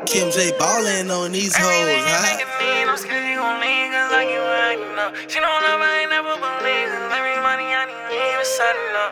Kim J ballin' on these hoes, huh? She don't love, I ain't never believe it. Every money I need is setting up.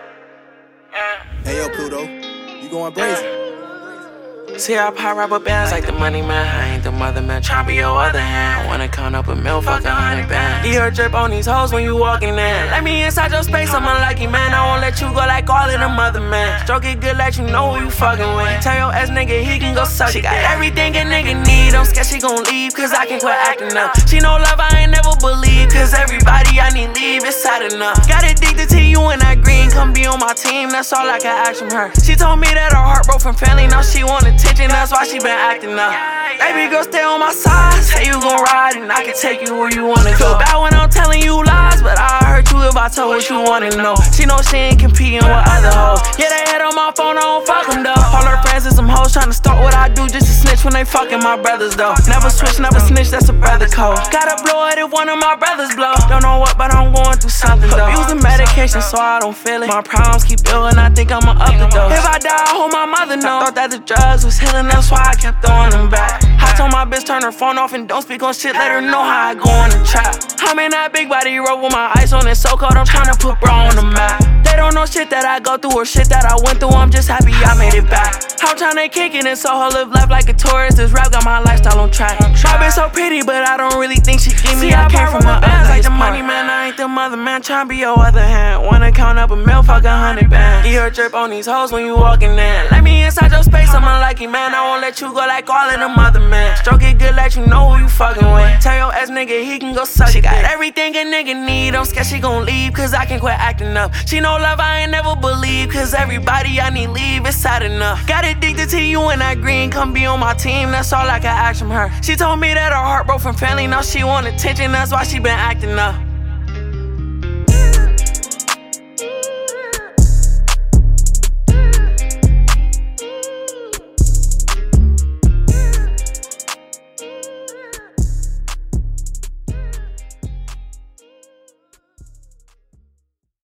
Yeah. Hey yo, Pluto, you going brazen? See, I pop rubber bands like the money man. I ain't the mother man, tryna be your other hand. Wanna count up a mil, fuck 100 bands. You heard drip on these hoes when you walking in. Let me inside your space, I'm unlucky man. I won't let you go like all of them other man. Stroke it good, let you know who you fucking with. Tell your ass nigga he can go suck. She got everything a nigga need. I'm scared she gon' leave, cause I can quit acting up. She know love, I ain't never believe, cause everybody I need leave, it's sad enough. Got addicted to you and that green, come be on my team, that's all I can ask from her. She told me that her heart broke from family, now she want attention, that's why she been acting up. Baby girl, stay on my side, say you gon' ride and I can take you where you wanna go. Feel bad when I'm telling you lies, but I hurt you if I told what you wanna know. She know she ain't competing with other hoes. Yeah, they hit on my phone, I don't fuck them though. All her friends is some hoes tryna start what I do just to snitch when they fucking my brothers though. Never switch, never snitch, that's a brother code. Gotta blow it if one of my brothers blow. Don't know what, but I'm going through something though. Using medication so I don't feel it. My problems keep building, I think I'ma up the dose. If I die, I hope my mother know. Thought that the drugs was healing, that's why I kept throwing them back. I told my bitch turn her phone off and don't speak on shit, let her know how I go on the trap. I'm in that big body road with my ice on it so cold, I'm tryna put bro on the map. They don't know shit that I go through or shit that I went through, I'm just happy I made it back. I'm tryna kick it and so her live life like a tourist, this rap got my lifestyle on track. My bitch so pretty, but I don't really think she give me. I came from my bands like the money man, I ain't the mother man, tryna be your other hand. Wanna count up a mil, fuck 100 bands. You heard drip on these hoes when you walking in. Let me inside your space, I'm unlucky man, I won't let you go like all of them other men. Stroke it good, let you know who you fucking with. Tell your ass nigga he can go suck. She got everything a nigga need, I'm scared she gon' leave, cause I can quit acting up. She know love, I ain't never believe, cause everybody I need leave, it's sad enough. Got addicted to you and that green, come be on my team, that's all I can ask from her. She told me that her heart broke from family, now she want attention, that's why she been acting up.